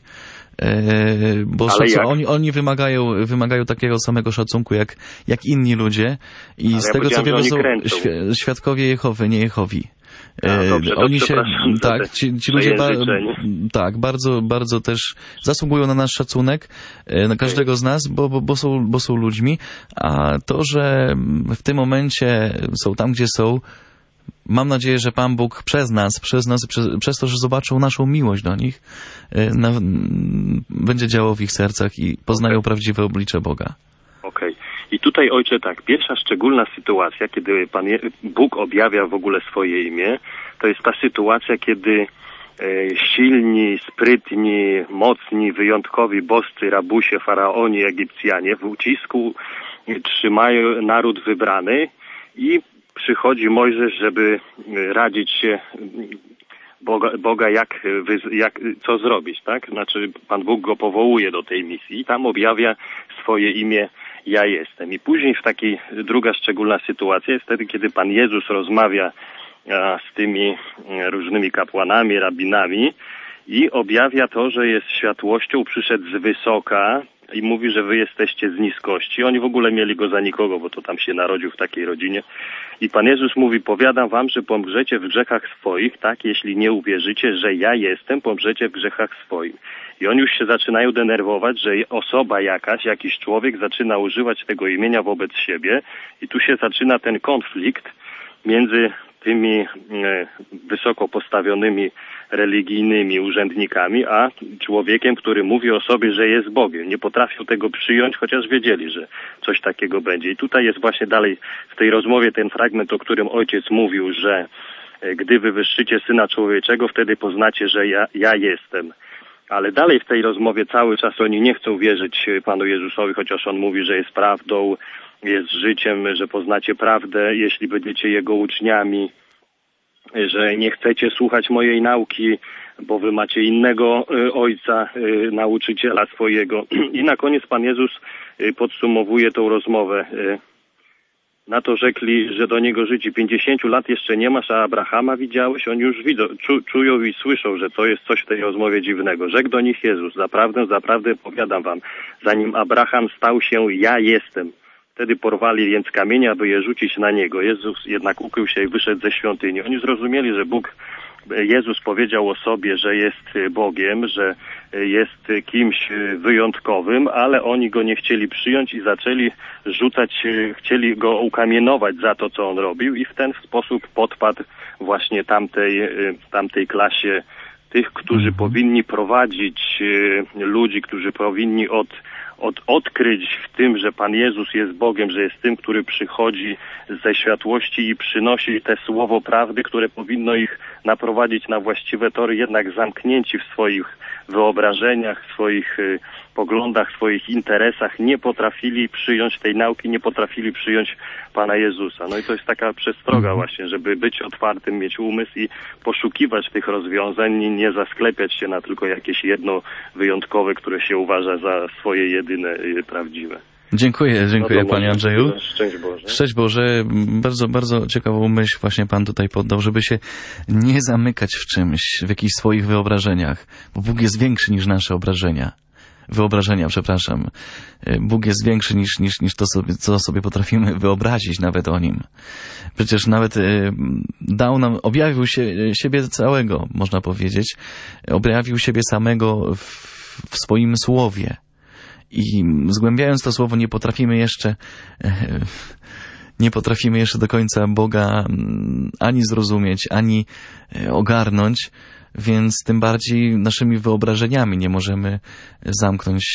bo szacu- oni, oni wymagają, wymagają takiego samego szacunku jak, jak inni ludzie i Ale z ja tego co wiemy są świ- świadkowie Jehowy, nie Jehowi. No, dobrze, Oni się, tak, ci, ci ludzie ba, tak, bardzo, bardzo też zasługują na nasz szacunek, na każdego z nas, bo, bo, bo, są, bo są ludźmi, a to, że w tym momencie są tam, gdzie są, mam nadzieję, że Pan Bóg przez nas, przez nas, przez, przez to, że zobaczą naszą miłość do nich, na, będzie działał w ich sercach i poznają okay. prawdziwe oblicze Boga. Okej. Okay. I tutaj, ojcze, tak, pierwsza szczególna sytuacja, kiedy Pan Je- Bóg objawia w ogóle swoje imię, to jest ta sytuacja, kiedy e, silni, sprytni, mocni, wyjątkowi boscy, rabusie, faraoni, Egipcjanie w ucisku trzymają naród wybrany i przychodzi Mojżesz, żeby radzić się Boga, Boga jak, jak, co zrobić, tak? Znaczy, Pan Bóg go powołuje do tej misji i tam objawia swoje imię Ja jestem. I później w takiej druga szczególna sytuacja jest wtedy, kiedy Pan Jezus rozmawia a, z tymi różnymi kapłanami, rabinami i objawia to, że jest światłością, przyszedł z wysoka i mówi, że wy jesteście z niskości. Oni w ogóle mieli go za nikogo, bo to tam się narodził w takiej rodzinie. I Pan Jezus mówi, powiadam wam, że pomrzecie w grzechach swoich, tak, jeśli nie uwierzycie, że ja jestem, pomrzecie w grzechach swoim. I oni już się zaczynają denerwować, że osoba jakaś, jakiś człowiek zaczyna używać tego imienia wobec siebie i tu się zaczyna ten konflikt między tymi wysoko postawionymi religijnymi urzędnikami, a człowiekiem, który mówi o sobie, że jest Bogiem. Nie potrafią tego przyjąć, chociaż wiedzieli, że coś takiego będzie. I tutaj jest właśnie dalej w tej rozmowie ten fragment, o którym ojciec mówił, że gdy wywyższycie Syna Człowieczego, wtedy poznacie, że ja, ja jestem. Ale dalej w tej rozmowie cały czas oni nie chcą wierzyć Panu Jezusowi, chociaż On mówi, że jest prawdą, jest życiem, że poznacie prawdę, jeśli będziecie Jego uczniami, że nie chcecie słuchać mojej nauki, bo wy macie innego ojca, nauczyciela swojego. I na koniec Pan Jezus podsumowuje tą rozmowę. Na to rzekli, że do Niego życi pięćdziesięciu lat jeszcze nie masz, a Abrahama widziałeś? Oni już widzą, czu, czują i słyszą, że to jest coś w tej rozmowie dziwnego. Rzekł do nich Jezus, zaprawdę, zaprawdę powiadam wam, zanim Abraham stał się, ja jestem. Wtedy porwali więc kamienie, aby je rzucić na Niego. Jezus jednak ukrył się i wyszedł ze świątyni. Oni zrozumieli, że Bóg, Jezus powiedział o sobie, że jest Bogiem, że jest kimś wyjątkowym, ale oni Go nie chcieli przyjąć i zaczęli rzucać, chcieli Go ukamienować za to, co On robił i w ten sposób podpadł właśnie tamtej, tamtej klasie tych, którzy powinni prowadzić ludzi, którzy powinni od Od, odkryć w tym, że Pan Jezus jest Bogiem, że jest tym, który przychodzi ze światłości i przynosi te słowo prawdy, które powinno ich naprowadzić na właściwe tory, jednak zamknięci w swoich wyobrażeniach, w swoich y, poglądach, w swoich interesach, nie potrafili przyjąć tej nauki, nie potrafili przyjąć Pana Jezusa. No i to jest taka przestroga właśnie, żeby być otwartym, mieć umysł i poszukiwać tych rozwiązań i nie zasklepiać się na tylko jakieś jedno wyjątkowe, które się uważa za swoje jedyne y, prawdziwe. Dziękuję, dziękuję no Panie Andrzeju. Szczęść Boże. Szczęść Boże. Bardzo, bardzo ciekawą myśl właśnie Pan tutaj poddał, żeby się nie zamykać w czymś, w jakichś swoich wyobrażeniach, bo Bóg jest większy niż nasze obrażenia. Wyobrażenia, przepraszam. Bóg jest większy niż, niż, niż to, sobie, co sobie potrafimy wyobrazić nawet o Nim. Przecież nawet dał nam, objawił się, siebie całego, można powiedzieć. Objawił siebie samego w, w swoim słowie. I zgłębiając to słowo nie potrafimy jeszcze nie potrafimy jeszcze do końca Boga ani zrozumieć, ani ogarnąć, więc tym bardziej naszymi wyobrażeniami nie możemy zamknąć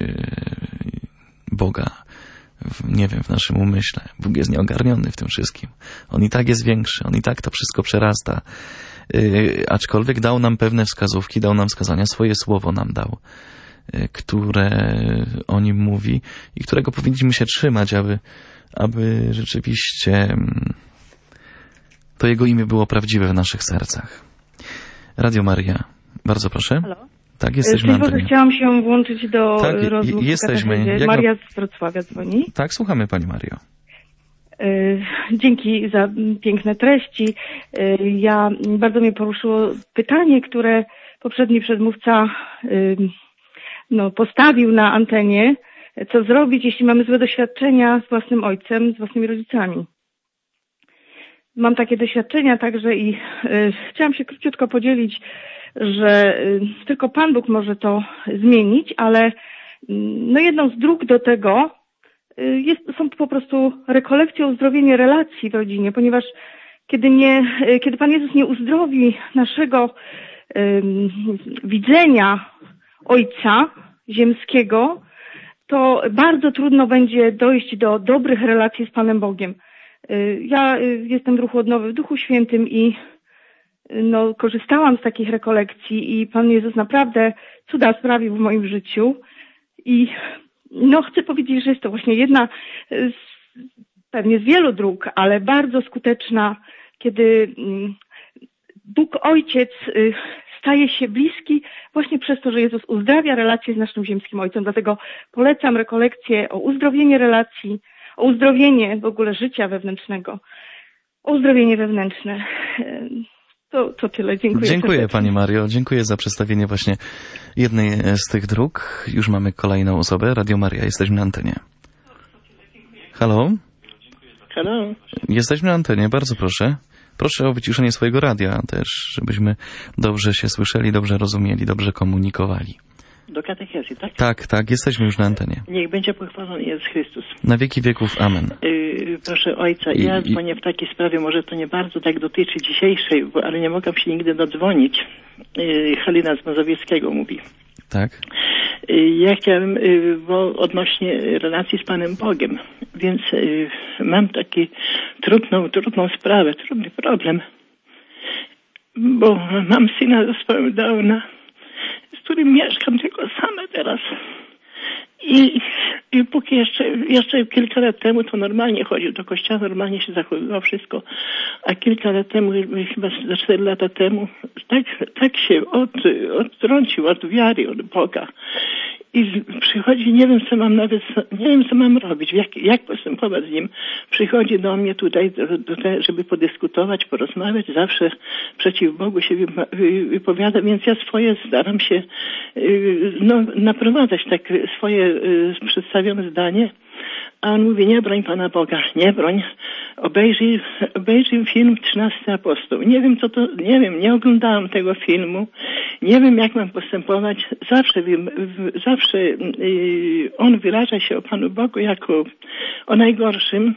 Boga, w, nie wiem, w naszym umyśle. Bóg jest nieogarniony w tym wszystkim. On i tak jest większy, On i tak to wszystko przerasta. Yy, aczkolwiek dał nam pewne wskazówki, dał nam wskazania, swoje słowo nam dał, które o Nim mówi i którego powinniśmy się trzymać, aby, aby rzeczywiście to Jego imię było prawdziwe w naszych sercach. Radio Maria, bardzo proszę. Halo? Tak, jesteśmy na antenie. Chciałam się włączyć do tak, rozmów. Jesteśmy. Maria ma... z Wrocławia dzwoni. Tak, słuchamy Pani Mario. Dzięki za piękne treści. Ja, bardzo mnie poruszyło pytanie, które poprzedni przedmówca no, postawił na antenie, co zrobić, jeśli mamy złe doświadczenia z własnym ojcem, z własnymi rodzicami. Mam takie doświadczenia także i y, chciałam się króciutko podzielić, że y, tylko Pan Bóg może to zmienić, ale y, no jedną z dróg do tego y, jest, są po prostu rekolekcje, uzdrowienie relacji w rodzinie, ponieważ kiedy, nie, y, kiedy Pan Jezus nie uzdrowi naszego y, widzenia Ojca ziemskiego, to bardzo trudno będzie dojść do dobrych relacji z Panem Bogiem. Ja jestem w ruchu odnowy w Duchu Świętym i no, korzystałam z takich rekolekcji i Pan Jezus naprawdę cuda sprawił w moim życiu. I no, chcę powiedzieć, że jest to właśnie jedna z, pewnie z wielu dróg, ale bardzo skuteczna, kiedy Bóg Ojciec staje się bliski właśnie przez to, że Jezus uzdrawia relacje z naszym ziemskim Ojcem. Dlatego polecam rekolekcję o uzdrowienie relacji, o uzdrowienie w ogóle życia wewnętrznego, o uzdrowienie wewnętrzne. To, to tyle. Dziękuję. Dziękuję serdecznie. Pani Mario. Dziękuję za przedstawienie właśnie jednej z tych dróg. Już mamy kolejną osobę. Radio Maria, jesteśmy na antenie. Halo? Halo? Jesteśmy na antenie, bardzo proszę. Proszę o wyciszenie swojego radia też, żebyśmy dobrze się słyszeli, dobrze rozumieli, dobrze komunikowali. do katechezy, tak? Tak, tak, jesteśmy już na antenie. Niech będzie pochwalony Jezus Chrystus. Na wieki wieków, amen. Yy, proszę ojca, I, ja i... dzwonię w takiej sprawie, może to nie bardzo tak dotyczy dzisiejszej, bo, ale nie mogę się nigdy dodzwonić. Yy, Halina z Mazowieckiego mówi. Tak. Yy, ja chciałem, yy, bo odnośnie relacji z Panem Bogiem, więc yy, mam taki trudną, trudną sprawę, trudny problem, bo mam syna z zespołem Downa, z którym mieszkam tylko sama teraz. I, i póki jeszcze, jeszcze kilka lat temu to normalnie chodził do kościoła, normalnie się zachowywał wszystko, a kilka lat temu, chyba za cztery lata temu, tak, tak się od, odtrącił od wiary, od Boga. I przychodzi, nie wiem co mam nawet, nie wiem co mam robić, jak, jak postępować z nim. Przychodzi do mnie tutaj, do, do, żeby podyskutować, porozmawiać, zawsze przeciw Bogu się wypowiada, więc ja swoje staram się no, naprowadzać tak swoje przedstawione zdanie. A on mówi, nie broń Pana Boga, nie broń. Obejrzyj, obejrzyj film trzynasty Apostoł. Nie wiem co to, nie wiem, nie oglądałam tego filmu. Nie wiem jak mam postępować. Zawsze, zawsze yy, on wyraża się o Panu Bogu jako o najgorszym.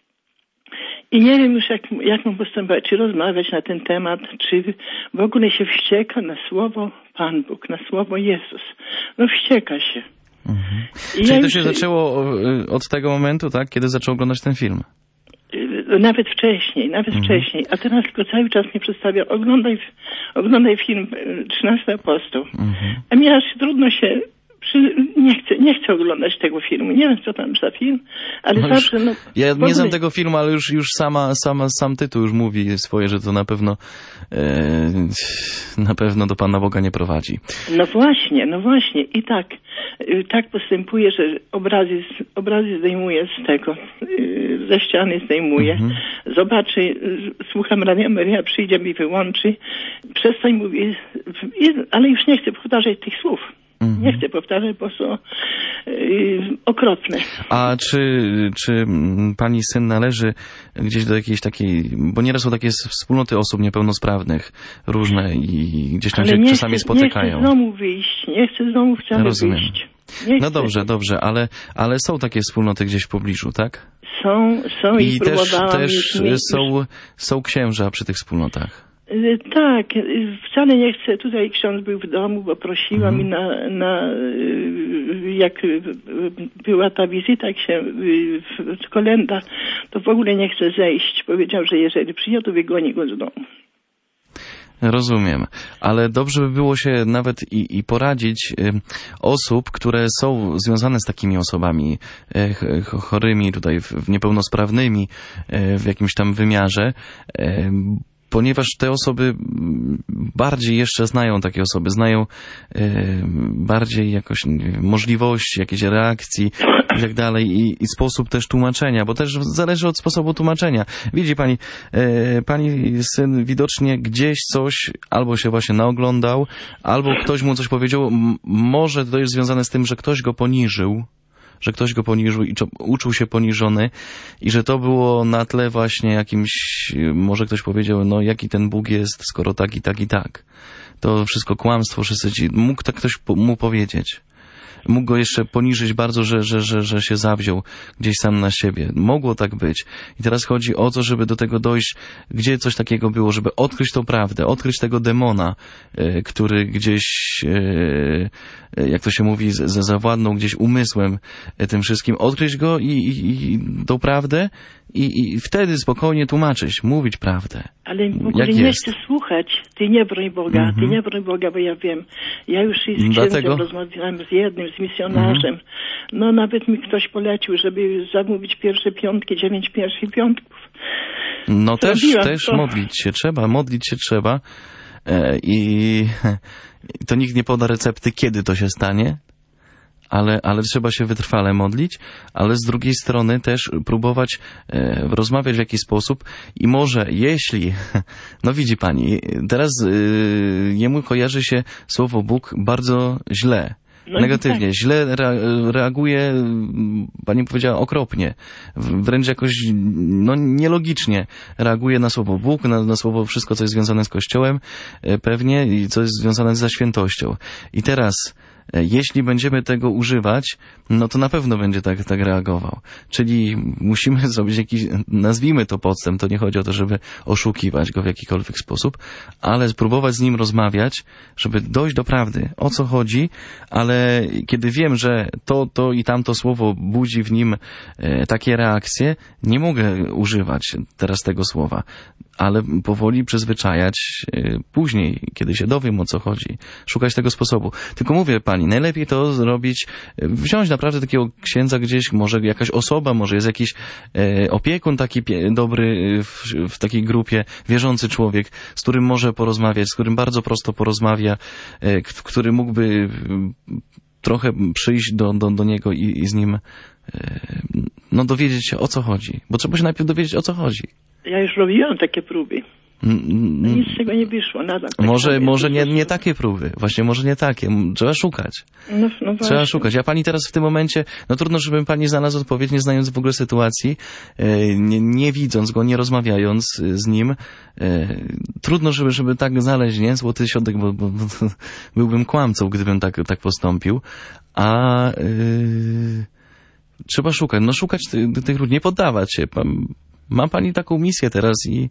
I nie wiem już jak, jak mam postępować, czy rozmawiać na ten temat, czy w ogóle się wścieka na słowo Pan Bóg, na słowo Jezus. No wścieka się. Mhm. Czyli ja to się już... zaczęło od tego momentu, tak? Kiedy zaczął oglądać ten film? Nawet wcześniej, nawet mhm. wcześniej. A teraz tylko cały czas mnie przedstawia, oglądaj, oglądaj film trzynasty Apostoł. Mhm. A mi aż trudno się... Nie chcę, nie chcę oglądać tego filmu. Nie wiem, co tam za film, ale no zawsze... No, ja nie znam tego filmu, ale już, już sama, sama, sam tytuł już mówi swoje, że to na pewno e, na pewno do Pana Boga nie prowadzi. No właśnie, no właśnie. I tak, tak postępuje, że obrazy, obrazy zdejmuje z tego, ze ściany zdejmuje. Mhm. Zobaczy, słucham Radia Maryja, przyjdzie mi wyłączy. Przestań mówić, ale już nie chcę powtarzać tych słów. Mhm. Nie chcę powtarzać, bo są yy, okropne. A czy, czy pani syn należy gdzieś do jakiejś takiej, bo nieraz są takie wspólnoty osób niepełnosprawnych, różne i gdzieś tam ale się czasami chcę, spotykają. Nie chcę z domu wyjść, nie chcę z domu wcale Rozumiem. wyjść. Nie no chcę. Dobrze, dobrze, ale, ale są takie wspólnoty gdzieś w pobliżu, tak? Są, są i, I też, też już, już... są, są księża przy tych wspólnotach. Tak, wcale nie chcę, tutaj ksiądz był w domu, bo prosiła mhm. mi na, na, jak była ta wizyta, jak się kolenda, to w ogóle nie chcę zejść. Powiedział, że jeżeli przyjdzie, to wygoni go z domu. Rozumiem, ale dobrze by było się nawet i, i poradzić y, osób, które są związane z takimi osobami y, chorymi, tutaj w, w niepełnosprawnymi y, w jakimś tam wymiarze, y, ponieważ te osoby bardziej jeszcze znają takie osoby, znają y, bardziej jakoś wiem, możliwości, jakieś reakcji i tak dalej i, i sposób też tłumaczenia, bo też zależy od sposobu tłumaczenia. Widzi pani, y, pani syn widocznie gdzieś coś albo się właśnie naoglądał, albo ktoś mu coś powiedział, M- może to jest związane z tym, że ktoś go poniżył, że ktoś go poniżył i uczuł się poniżony i że to było na tle właśnie jakimś, może ktoś powiedział, no jaki ten Bóg jest, skoro tak i tak i tak. To wszystko kłamstwo, wszyscy ci, mógł tak ktoś mu powiedzieć. Mógł go jeszcze poniżyć bardzo, że, że, że, że się zawziął gdzieś sam na siebie. Mogło tak być. I teraz chodzi o to, żeby do tego dojść, gdzie coś takiego było, żeby odkryć tą prawdę, odkryć tego demona, y, który gdzieś, y, jak to się mówi, z, zawładnął gdzieś umysłem y, tym wszystkim, odkryć go i, i, i tą prawdę i, i wtedy spokojnie tłumaczyć, mówić prawdę. Ale w ogóle nie chcę słuchać. Ty nie broń Boga, mm-hmm. ty nie broń Boga, bo ja wiem. Ja już z księdzem Dlatego... rozmawiałem z jednym, z misjonarzem. Mm-hmm. No nawet mi ktoś polecił, żeby zamówić pierwsze piątki, dziewięć pierwszych piątków. No też, też to. modlić się trzeba, modlić się trzeba e, i to nikt nie poda recepty, kiedy to się stanie. Ale, ale trzeba się wytrwale modlić, ale z drugiej strony też próbować e, rozmawiać w jakiś sposób i może jeśli, no widzi pani, teraz e, jemu kojarzy się słowo Bóg bardzo źle, no negatywnie, tak. źle re- reaguje, pani powiedziała, okropnie, wręcz jakoś no, nielogicznie reaguje na słowo Bóg, na, na słowo wszystko, co jest związane z Kościołem e, pewnie i co jest związane z świętością. I teraz jeśli będziemy tego używać, no to na pewno będzie tak, tak reagował. Czyli musimy zrobić jakiś, nazwijmy to podstęp, to nie chodzi o to, żeby oszukiwać go w jakikolwiek sposób, ale spróbować z nim rozmawiać, żeby dojść do prawdy, o co chodzi, ale kiedy wiem, że to, to i tamto słowo budzi w nim e, takie reakcje, nie mogę używać teraz tego słowa, ale powoli przyzwyczajać e, później, kiedy się dowiem, o co chodzi, szukać tego sposobu. Tylko mówię pani, najlepiej to zrobić, e, wziąć naprawdę takiego księdza gdzieś, może jakaś osoba, może jest jakiś e, opiekun taki pie, dobry w, w takiej grupie, wierzący człowiek, z którym może porozmawiać, z którym bardzo prosto porozmawia, e, k- który mógłby trochę przyjść do, do, do niego i, i z nim no dowiedzieć się, o co chodzi. Bo trzeba się najpierw dowiedzieć, o co chodzi. Ja już robiłam takie próby. No nic z tego nie wyszło. Nadal tak może może nie, nie takie próby. Właśnie może nie takie. Trzeba szukać. No, no Trzeba szukać. Ja pani teraz w tym momencie, no trudno, żebym pani znalazł odpowiedź, nie znając w ogóle sytuacji, nie, nie widząc go, nie rozmawiając z nim. Trudno, żeby, żeby tak znaleźć, nie? Złoty środek, bo, bo, bo byłbym kłamcą, gdybym tak, tak postąpił. A yy, trzeba szukać. No szukać tych, tych ludzi, nie poddawać się. Ma pani taką misję teraz i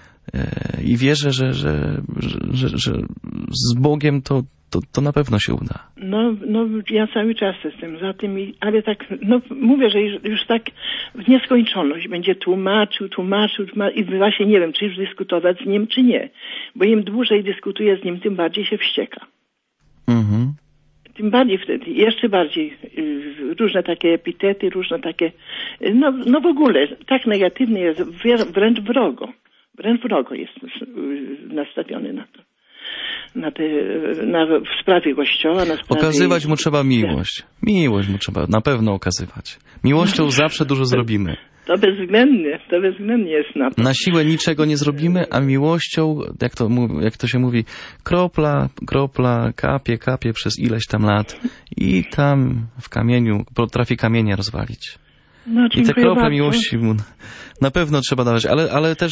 i wierzę, że, że, że, że z Bogiem to, to, to na pewno się uda. No, no ja cały czas jestem za tym, ale tak, no mówię, że już, już tak w nieskończoność będzie tłumaczył, tłumaczył, tłumaczył i właśnie nie wiem, czy już dyskutować z nim, czy nie. Bo im dłużej dyskutuję z nim, tym bardziej się wścieka. Mhm. Tym bardziej wtedy, jeszcze bardziej y, różne takie epitety, różne takie, y, no, no w ogóle tak negatywnie jest, wręcz wrogo. Wręcz wrogo jest nastawiony na to. Na te, na, w sprawie Kościoła, na sprawie... Okazywać mu trzeba miłość. Miłość mu trzeba na pewno okazywać. Miłością no, zawsze dużo zrobimy. To bezwzględnie, to bezwzględnie jest na to. Na siłę niczego nie zrobimy, a miłością, jak to, jak to się mówi, kropla, kropla, kapie, kapie przez ileś tam lat i tam w kamieniu, potrafi kamienia rozwalić. No, i te krople miłości mu na pewno trzeba dawać, ale, ale też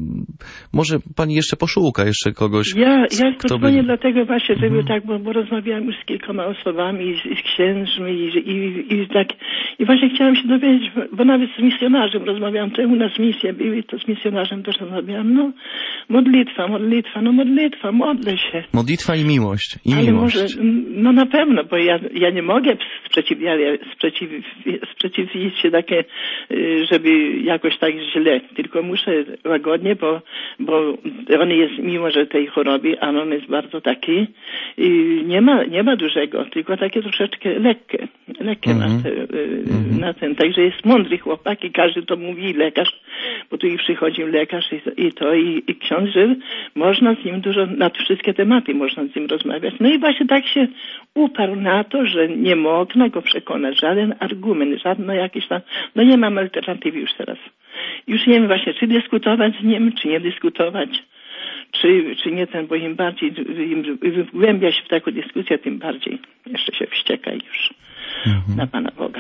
może pani jeszcze poszuka jeszcze kogoś. Ja, ja kto dzwonię by... dlatego właśnie, żeby mhm. tak, bo, bo rozmawiałam już z kilkoma osobami, i z, i z księżmi i, i, i tak. I właśnie chciałam się dowiedzieć, bo nawet z misjonarzem rozmawiałam, to u nas misje były, to z misjonarzem też rozmawiałam. No, modlitwa, modlitwa, no modlitwa, modlę się. Modlitwa i miłość. I ale miłość. może, no na pewno, bo ja, ja nie mogę sprzeciwiać, sprzeciw, sprzeciwić się takie, żeby jakoś tak źle, tylko muszę łagodnie, bo, bo on jest, mimo że tej choroby, a on jest bardzo taki, nie ma, nie ma dużego, tylko takie troszeczkę lekkie, lekkie mm-hmm. na, te, mm-hmm. na ten, także jest mądry chłopak i każdy to mówi, lekarz, bo tu i przychodził lekarz i, i to, i, i ksiądz, że można z nim dużo, na wszystkie tematy można z nim rozmawiać. No i właśnie tak się uparł na to, że nie można go przekonać, żaden argument, żadne jakieś tam, no nie mam alternatywy już teraz. Już nie wiem właśnie, czy dyskutować z nim, czy nie dyskutować, czy, czy nie ten, bo im bardziej im wgłębia się w taką dyskusję, tym bardziej jeszcze się wścieka już mhm. na Pana Boga.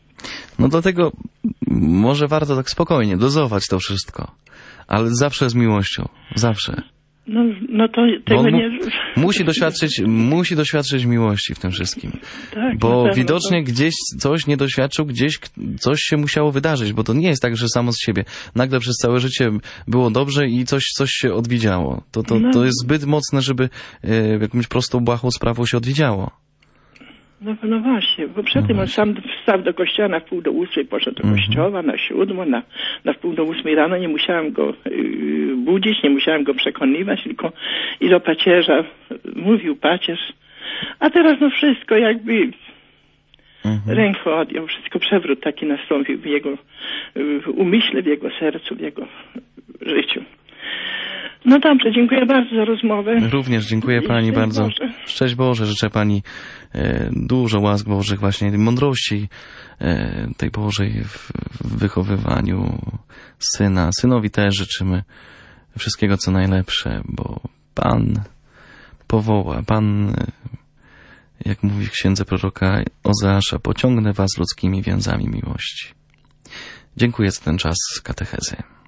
No dlatego może warto tak spokojnie dozować to wszystko, ale zawsze z miłością, zawsze. No, no to tego mu, nie... Musi doświadczyć, musi doświadczyć miłości w tym wszystkim. Tak, bo pewno, widocznie to... gdzieś coś nie doświadczył, gdzieś coś się musiało wydarzyć, bo to nie jest tak, że samo z siebie. Nagle przez całe życie było dobrze i coś, coś się odwidziało. To, to, no. to jest zbyt mocne, żeby e, jakąś prostą, błahą sprawą się odwidziało. No, no właśnie, bo przed no tym on sam wstał do kościoła, na wpół do ósmej poszedł do kościoła, na siódmą, na, na wpół do ósmej rano, nie musiałem go yy, budzić, nie musiałem go przekonywać, tylko i do pacierza mówił pacierz, a teraz no wszystko jakby mhm. ręką odjął, wszystko przewrót taki nastąpił w jego w umyśle, w jego sercu, w jego życiu. No dobrze, dziękuję bardzo za rozmowę. Również dziękuję Pani bardzo. Boże. Szczęść Boże, życzę Pani e, dużo łask Bożych, właśnie mądrości e, tej Bożej w, w wychowywaniu syna. Synowi też życzymy wszystkiego co najlepsze, bo Pan powoła, Pan, jak mówi w księdze proroka Ozeasza, pociągnę was ludzkimi więzami miłości. Dziękuję za ten czas katechezy.